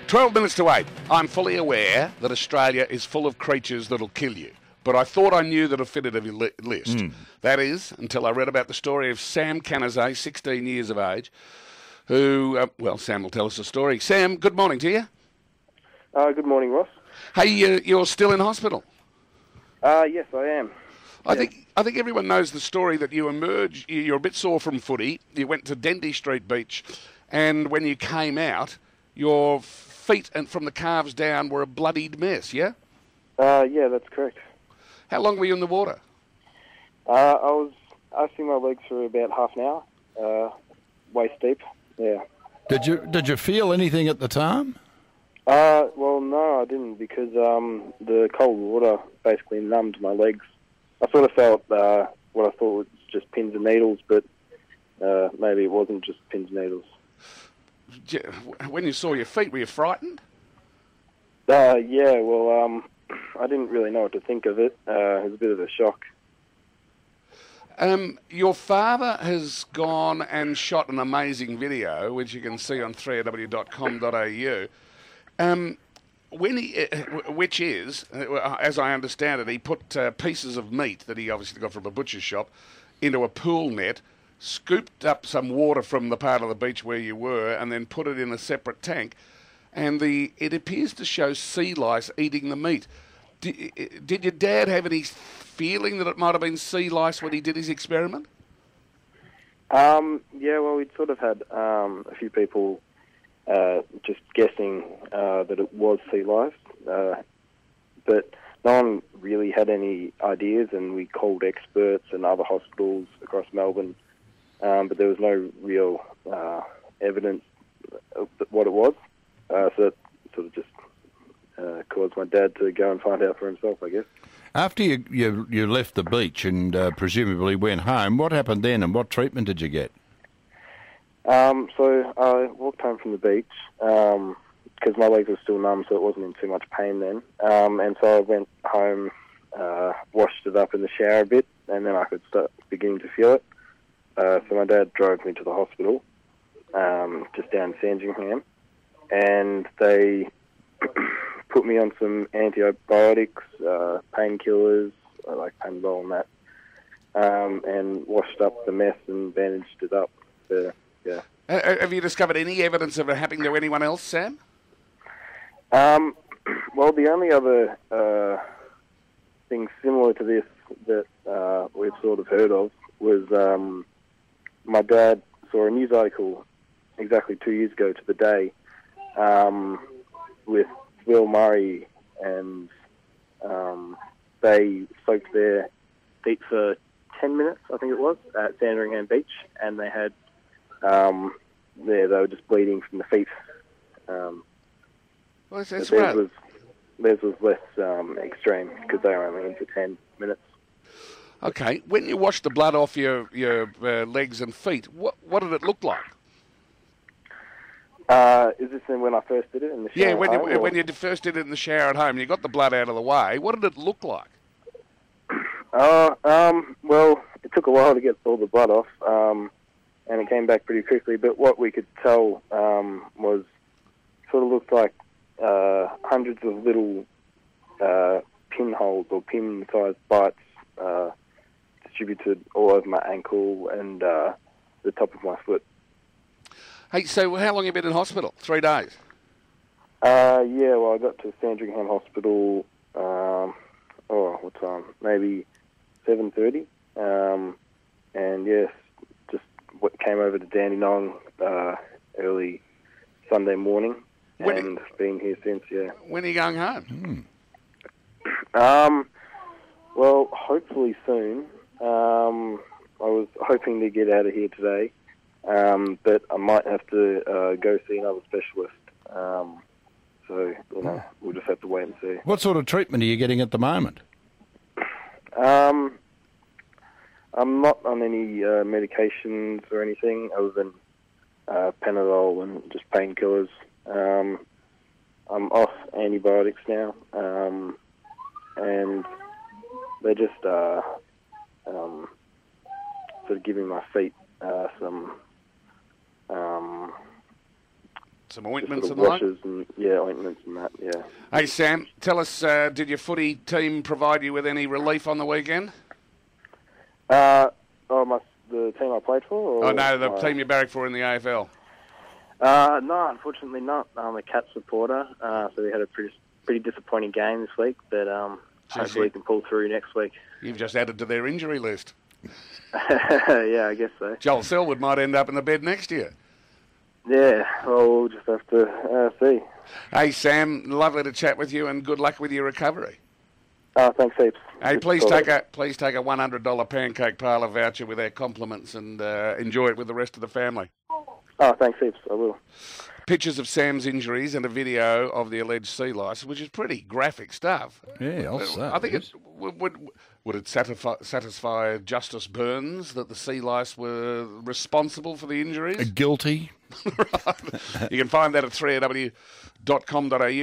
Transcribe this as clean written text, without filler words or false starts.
12 minutes to 8. I'm fully aware that Australia is full of creatures that'll kill you, but I thought I knew the definitive list. That is, until I read about the story of Sam Canizet, 16 years of age, who, Sam will tell us the story. Sam, good morning to you. Good morning, Ross. Hey, you're still in hospital? Yes, I am. I think everyone knows the story that you emerged, you're a bit sore from footy, you went to Dendy Street Beach, and when you came out, your feet and from the calves down were a bloodied mess, yeah? Yeah, that's correct. How long were you in the water? I was icing my legs for about half an hour, waist deep, yeah. Did you feel anything at the time? Well, no, I didn't, because the cold water basically numbed my legs. I sort of felt what I thought was just pins and needles, but maybe it wasn't just pins and needles. When you saw your feet, were you frightened? Yeah, well, I didn't really know what to think of it. It was a bit of a shock. Your father has gone and shot an amazing video, which you can see on 3aw.com.au. Which is, as I understand it, he put pieces of meat that he obviously got from a butcher's shop into a pool net, scooped up some water from the part of the beach where you were, and then put it in a separate tank. And it appears to show sea lice eating the meat. Did your dad have any feeling that it might have been sea lice when he did his experiment? Yeah, well, we'd sort of had a few people just guessing that it was sea lice, but no one really had any ideas, and we called experts and other hospitals across Melbourne, but there was no real evidence of what it was, so that sort of just caused my dad to go and find out for himself, I guess. After you left the beach and presumably went home, what happened then, and what treatment did you get? So I walked home from the beach because my legs were still numb, so it wasn't in too much pain then. And so I went home, washed it up in the shower a bit, and then I could start beginning to feel it. So my dad drove me to the hospital, just down Sandringham, and they put me on some antibiotics, painkillers, like Panadol and that, and washed up the mess and bandaged it up. Yeah. Have you discovered any evidence of it happening to anyone else, Sam? Well, the only other thing similar to this that we've sort of heard of was my dad saw a news article exactly 2 years ago to the day with Will Murray, and they soaked their feet for 10 minutes, I think it was, at Sandringham Beach, and they had they were just bleeding from the feet. Well, that's theirs right. was less extreme because they were only in for 10 minutes. Okay, when you washed the blood off your legs and feet, what did it look like? Is this when I first did it in the shower? Yeah, when you first did it in the shower at home, and you got the blood out of the way. What did it look like? Well, it took a while to get all the blood off, and it came back pretty quickly. But what we could tell was sort of looked like hundreds of little pinholes or pin-sized bites distributed all over my ankle and the top of my foot. Hey, so how long have you been in hospital? 3 days? Yeah, well, I got to Sandringham Hospital, what time? Maybe 7:30. And yes, just came over to Dandenong early Sunday morning, and been here since, yeah. When are you going home? Well, hopefully soon. I was hoping to get out of here today, but I might have to go see another specialist. So, we'll just have to wait and see. What sort of treatment are you getting at the moment? I'm not on any medications or anything other than Panadol and just painkillers. I'm off antibiotics now, and they're just sort of giving my feet some some ointments sort and of the like. washes and ointments and that. Yeah. Hey, Sam, tell us, did your footy team provide you with any relief on the weekend? The team I played for? Or Oh, no, the team you barrack for in the AFL. No, unfortunately not. I'm a Cat supporter, so we had a pretty disappointing game this week, but hopefully we can pull through next week. You've just added to their injury list. Yeah, I guess so. Joel Selwood might end up in the bed next year. Yeah, well, we'll just have to see. Hey, Sam, lovely to chat with you, and good luck with your recovery. Thanks heaps. Hey, Good please call. take a $100 pancake parlour voucher with our compliments and enjoy it with the rest of the family. Thanks heaps. I will. Pictures of Sam's injuries and a video of the alleged sea lice, which is pretty graphic stuff. Yeah, I'll say. I think it would it satisfy Justice Burns that the sea lice were responsible for the injuries? Guilty. You can find that at 3aw.com.au.